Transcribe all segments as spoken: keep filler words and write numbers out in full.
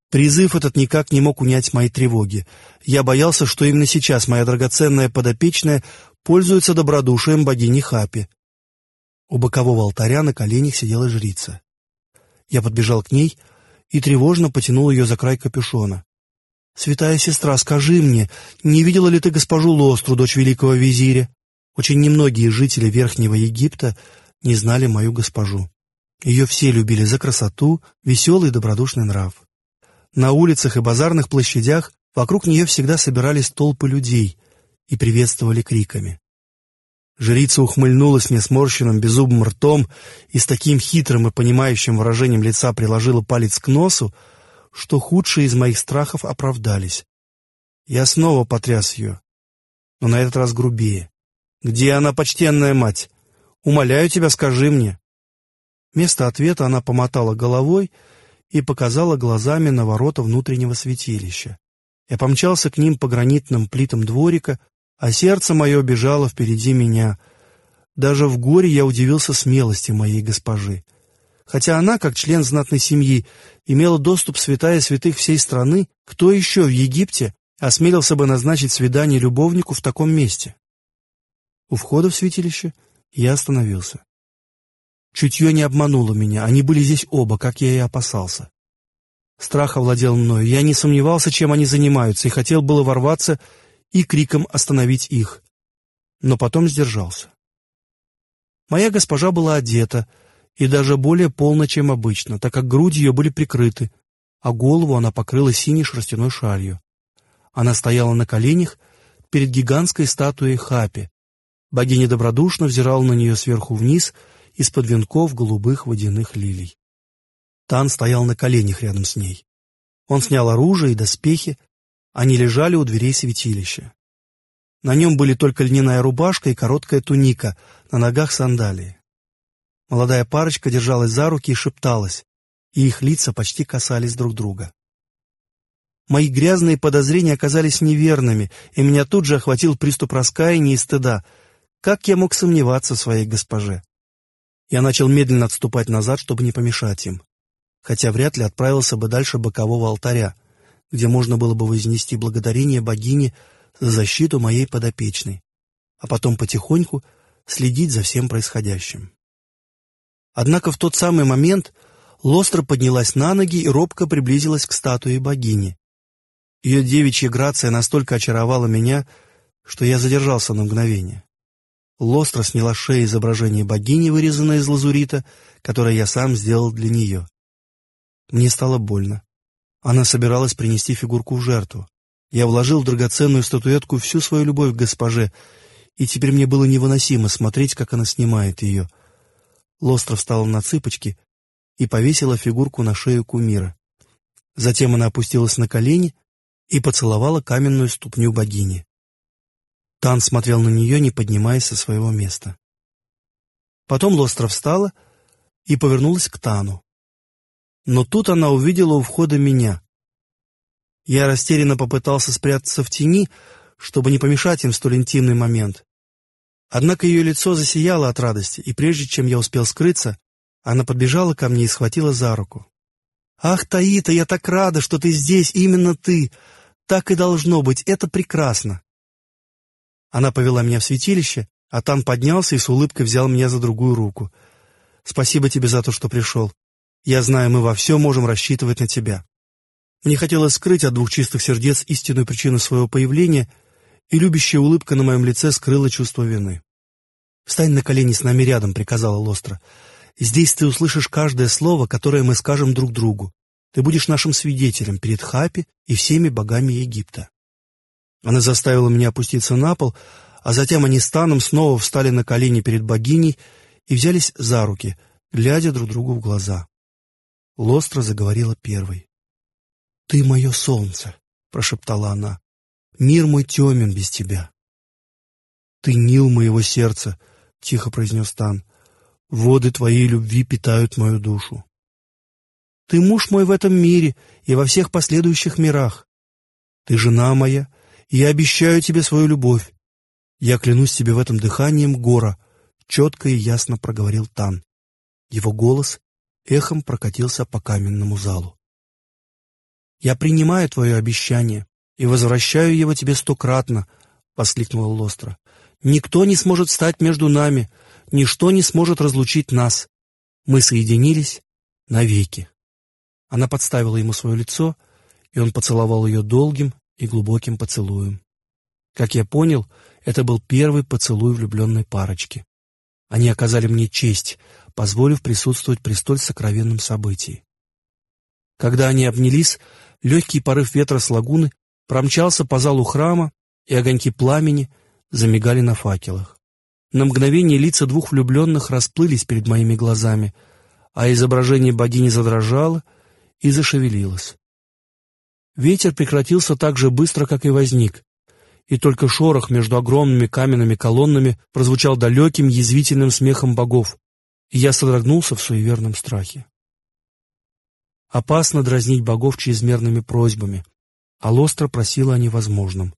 Призыв этот никак не мог унять мои тревоги. Я боялся, что именно сейчас моя драгоценная подопечная пользуется добродушием богини Хапи. У бокового алтаря на коленях сидела жрица. Я подбежал к ней и тревожно потянул ее за край капюшона. «Святая сестра, скажи мне, не видела ли ты госпожу Лостру, дочь великого визиря?» Очень немногие жители Верхнего Египта не знали мою госпожу. Ее все любили за красоту, веселый и добродушный нрав. На улицах и базарных площадях вокруг нее всегда собирались толпы людей и приветствовали криками. Жрица ухмыльнулась мне сморщенным беззубым ртом и с таким хитрым и понимающим выражением лица приложила палец к носу, что худшие из моих страхов оправдались. Я снова потряс ее, но на этот раз грубее. «Где она, почтенная мать? Умоляю тебя, скажи мне». Вместо ответа она помотала головой и показала глазами на ворота внутреннего святилища. Я помчался к ним по гранитным плитам дворика, а сердце мое бежало впереди меня. Даже в горе я удивился смелости моей госпожи. Хотя она, как член знатной семьи, имела доступ в святая святых всей страны, кто еще в Египте осмелился бы назначить свидание любовнику в таком месте? У входа в святилище я остановился. Чутье не обмануло меня, они были здесь оба, как я и опасался. Страх овладел мною, я не сомневался, чем они занимаются, и хотел было ворваться и криком остановить их. Но потом сдержался. Моя госпожа была одета, и даже более полно, чем обычно, так как груди ее были прикрыты, а голову она покрыла синей шерстяной шалью. Она стояла на коленях перед гигантской статуей Хапи. Богиня добродушно взирала на нее сверху вниз из-под венков голубых водяных лилий. Тан стоял на коленях рядом с ней. Он снял оружие и доспехи, они лежали у дверей святилища. На нем были только льняная рубашка и короткая туника, на ногах сандалии. Молодая парочка держалась за руки и шепталась, и их лица почти касались друг друга. Мои грязные подозрения оказались неверными, и меня тут же охватил приступ раскаяния и стыда. Как я мог сомневаться в своей госпоже? Я начал медленно отступать назад, чтобы не помешать им, хотя вряд ли отправился бы дальше бокового алтаря, где можно было бы вознести благодарение богине за защиту моей подопечной, а потом потихоньку следить за всем происходящим. Однако в тот самый момент Лостра поднялась на ноги и робко приблизилась к статуе богини. Ее девичья грация настолько очаровала меня, что я задержался на мгновение. Лостра сняла с шеи изображение богини, вырезанное из лазурита, которое я сам сделал для нее. Мне стало больно. Она собиралась принести фигурку в жертву. Я вложил в драгоценную статуэтку всю свою любовь к госпоже, и теперь мне было невыносимо смотреть, как она снимает ее. Лостра встала на цыпочки и повесила фигурку на шею кумира. Затем она опустилась на колени и поцеловала каменную ступню богини. Тан смотрел на нее, не поднимаясь со своего места. Потом Лостра встала и повернулась к Тану. Но тут она увидела у входа меня. Я растерянно попытался спрятаться в тени, чтобы не помешать им в столь интимный момент. Однако ее лицо засияло от радости, и прежде чем я успел скрыться, она подбежала ко мне и схватила за руку. «Ах, Таита, я так рада, что ты здесь, именно ты! Так и должно быть, это прекрасно!» Она повела меня в святилище, а Тан поднялся и с улыбкой взял меня за другую руку. «Спасибо тебе за то, что пришел. Я знаю, мы во всем можем рассчитывать на тебя». Мне хотелось скрыть от двух чистых сердец истинную причину своего появления, и любящая улыбка на моем лице скрыла чувство вины. «Встань на колени с нами рядом», — приказала Лостра. «Здесь ты услышишь каждое слово, которое мы скажем друг другу. Ты будешь нашим свидетелем перед Хапи и всеми богами Египта». Она заставила меня опуститься на пол, а затем они с Таном снова встали на колени перед богиней и взялись за руки, глядя друг другу в глаза. Лостра заговорила первой. «Ты мое солнце», — прошептала она. «Мир мой темен без тебя». «Ты Нил моего сердца», — тихо произнес Тан. «Воды твоей любви питают мою душу». «Ты муж мой в этом мире и во всех последующих мирах. Ты жена моя, и я обещаю тебе свою любовь. Я клянусь тебе в этом дыханием гора», — четко и ясно проговорил Тан. Его голос эхом прокатился по каменному залу. «Я принимаю твое обещание и возвращаю его тебе стократно», — воскликнула Лостра. «Никто не сможет стать между нами, ничто не сможет разлучить нас. Мы соединились навеки». Она подставила ему свое лицо, и он поцеловал ее долгим и глубоким поцелуем. Как я понял, это был первый поцелуй влюбленной парочки. Они оказали мне честь, позволив присутствовать при столь сокровенном событии. Когда они обнялись, легкий порыв ветра с лагуны промчался по залу храма, и огоньки пламени замигали на факелах. На мгновение лица двух влюбленных расплылись перед моими глазами, а изображение богини задрожало и зашевелилось. Ветер прекратился так же быстро, как и возник, и только шорох между огромными каменными колоннами прозвучал далеким язвительным смехом богов, и я содрогнулся в суеверном страхе. Опасно дразнить богов чрезмерными просьбами, а Лостра просила о невозможном.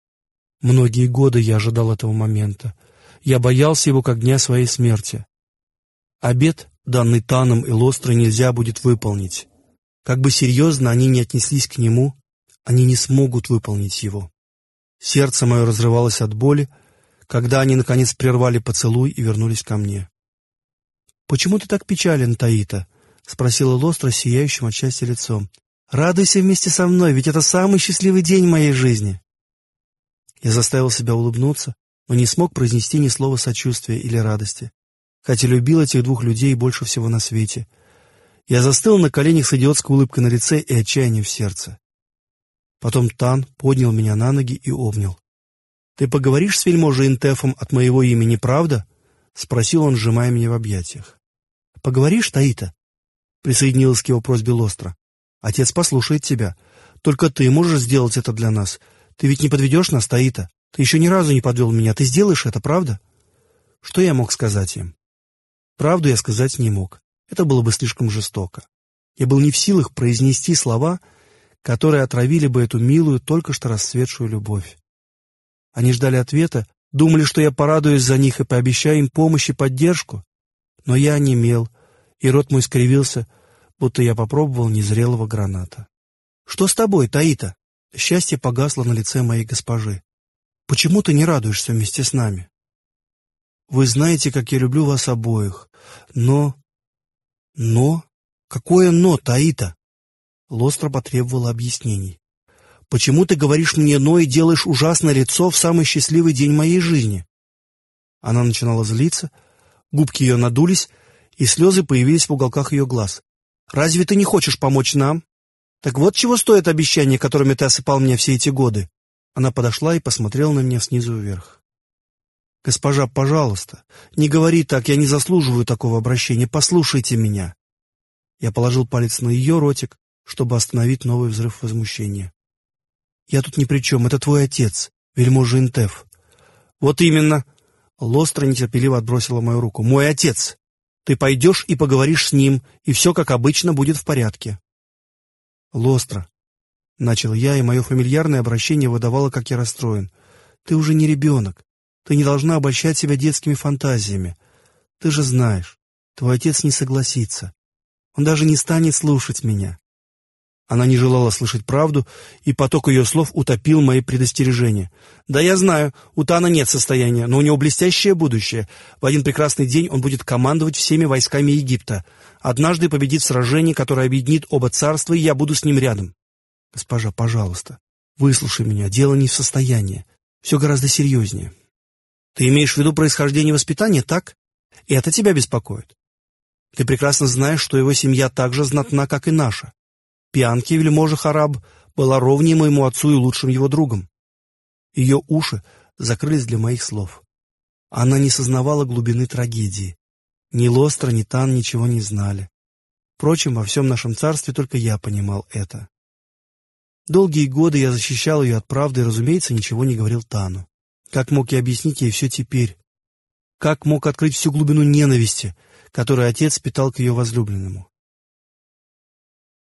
Многие годы я ожидал этого момента. Я боялся его как дня своей смерти. Обет, данный Таном и Лострой, нельзя будет выполнить. Как бы серьезно они ни отнеслись к нему, они не смогут выполнить его. Сердце мое разрывалось от боли, когда они, наконец, прервали поцелуй и вернулись ко мне. «Почему ты так печален, Таита?» — спросила Лостра сияющим от счастья лицом. «Радуйся вместе со мной, ведь это самый счастливый день моей жизни». Я заставил себя улыбнуться, но не смог произнести ни слова сочувствия или радости, хотя любил этих двух людей больше всего на свете. Я застыл на коленях с идиотской улыбкой на лице и отчаянием в сердце. Потом Тан поднял меня на ноги и обнял. «Ты поговоришь с вельможей Интефом от моего имени, правда?» — спросил он, сжимая меня в объятиях. «Поговоришь, Таита?» — присоединилась к его просьбе Лостра. «Отец послушает тебя. Только ты можешь сделать это для нас. Ты ведь не подведешь нас, Таита. Ты еще ни разу не подвел меня. Ты сделаешь это, правда?» Что я мог сказать им? Правду я сказать не мог. Это было бы слишком жестоко. Я был не в силах произнести слова, которые отравили бы эту милую, только что расцветшую любовь. Они ждали ответа, думали, что я порадуюсь за них и пообещаю им помощь и поддержку. Но я онемел, и рот мой скривился, будто я попробовал незрелого граната. «Что с тобой, Таита?» Счастье погасло на лице моей госпожи. «Почему ты не радуешься вместе с нами?» «Вы знаете, как я люблю вас обоих, но...» «Но? Какое «но», Таита?» Лостра потребовала объяснений. «Почему ты говоришь мне «но» и делаешь ужасное лицо в самый счастливый день моей жизни?» Она начинала злиться, губки ее надулись, и слезы появились в уголках ее глаз. «Разве ты не хочешь помочь нам? Так вот чего стоит обещание, которыми ты осыпал меня все эти годы?» Она подошла и посмотрела на меня снизу вверх. «Госпожа, пожалуйста, не говори так, я не заслуживаю такого обращения, послушайте меня». Я положил палец на ее ротик, чтобы остановить новый взрыв возмущения. «Я тут ни при чем, это твой отец, вельможа Интеф». «Вот именно!» Лостра нетерпеливо отбросила мою руку. «Мой отец! Ты пойдешь и поговоришь с ним, и все, как обычно, будет в порядке». «Лостра», — начал я, и мое фамильярное обращение выдавало, как я расстроен. «Ты уже не ребенок. Ты не должна обольщать себя детскими фантазиями. Ты же знаешь, твой отец не согласится. Он даже не станет слушать меня». Она не желала слышать правду, и поток ее слов утопил мои предостережения. «Да я знаю, у Тана нет состояния, но у него блестящее будущее. В один прекрасный день он будет командовать всеми войсками Египта. Однажды победит в сражении, которое объединит оба царства, и я буду с ним рядом». «Госпожа, пожалуйста, выслушай меня, дело не в состоянии. Все гораздо серьезнее». «Ты имеешь в виду происхождение и воспитание, так? И это тебя беспокоит? Ты прекрасно знаешь, что его семья так же знатна, как и наша. Пианки, вельможа Хараб, была ровнее моему отцу и лучшим его другом». Ее уши закрылись для моих слов. Она не сознавала глубины трагедии. Ни Лостра, ни Тан ничего не знали. Впрочем, во всем нашем царстве только я понимал это. Долгие годы я защищал ее от правды и, разумеется, ничего не говорил Тану. Как мог я объяснить ей все теперь? Как мог открыть всю глубину ненависти, которую отец питал к ее возлюбленному?